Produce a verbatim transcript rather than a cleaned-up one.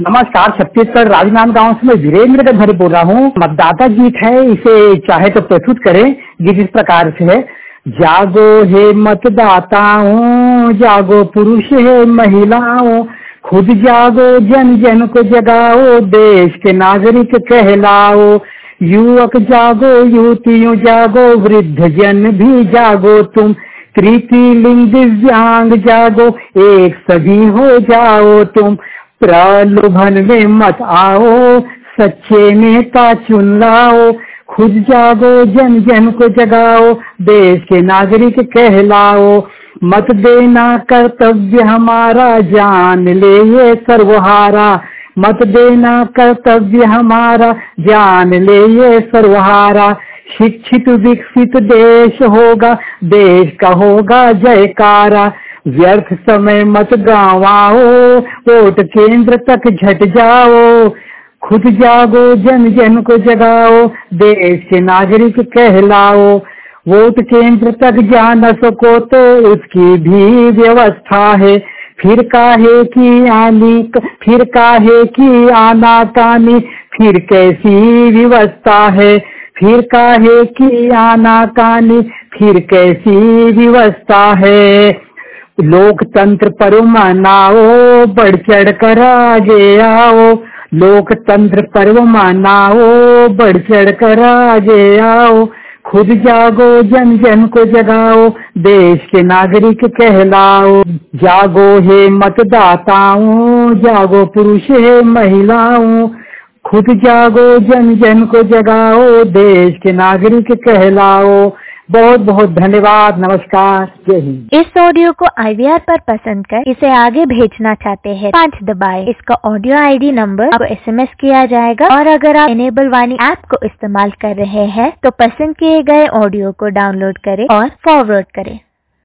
नमस्कार, छत्तीसगढ़ राजनांद गांव से मैं वीरेंद्र धर बोल रहा हूँ। मतदाता गीत है, इसे चाहे तो प्रस्तुत करें। गीत इस प्रकार से है। जागो हे मतदाताओं, जागो पुरुष है महिलाओं, खुद जागो जन जन को जगाओ, देश के नागरिक कहलाओ। युवक जागो, युवतियों जागो, वृद्ध जन भी जागो तुम, तृतीय लिंग दिव्यांग जागो, एक सभी हो जाओ तुम। प्रलोभन में मत आओ, सच्चे नेता चुन लाओ, खुद जागो जन जन को जगाओ, देश के नागरिक कहलाओ। मत देना कर्तव्य हमारा, जान ले ये सर्वहारा। मत देना कर्तव्य हमारा, जान ले ये सर्वहारा। शिक्षित विकसित देश होगा, देश का होगा जयकारा। व्यर्थ समय मत गंवाओ, वोट केंद्र तक झट जाओ, खुद जागो जन जन को जगाओ, देश के नागरिक कहलाओ। वोट केंद्र तक जा न सको तो उसकी भी व्यवस्था है, फिर काहे की आनी फिर काहे की आना कानी, फिर कैसी व्यवस्था है, फिर काहे की आना कानी, फिर कैसी व्यवस्था है। लोकतंत्र पर्व मनाओ, बढ़ चढ़ कर आगे आओ, लोकतंत्र पर्व मनाओ, बढ़ चढ़ कर आगे आओ, खुद जागो जन जन को जगाओ, देश के नागरिक कहलाओ। जागो हे मतदाताओं, जागो पुरुष है महिलाओं, खुद जागो जन जन को जगाओ, देश के नागरिक कहलाओ। बहुत बहुत धन्यवाद। नमस्कार, जय हिंद। इस ऑडियो को आई वी आर पर पसंद कर इसे आगे भेजना चाहते हैं, पाँच दबाएं। इसका ऑडियो आई डी नंबर आपको एस एम एस किया जाएगा। और अगर आप इनेबल वाणी ऐप को इस्तेमाल कर रहे हैं तो पसंद किए गए ऑडियो को डाउनलोड करें और फॉरवर्ड करें।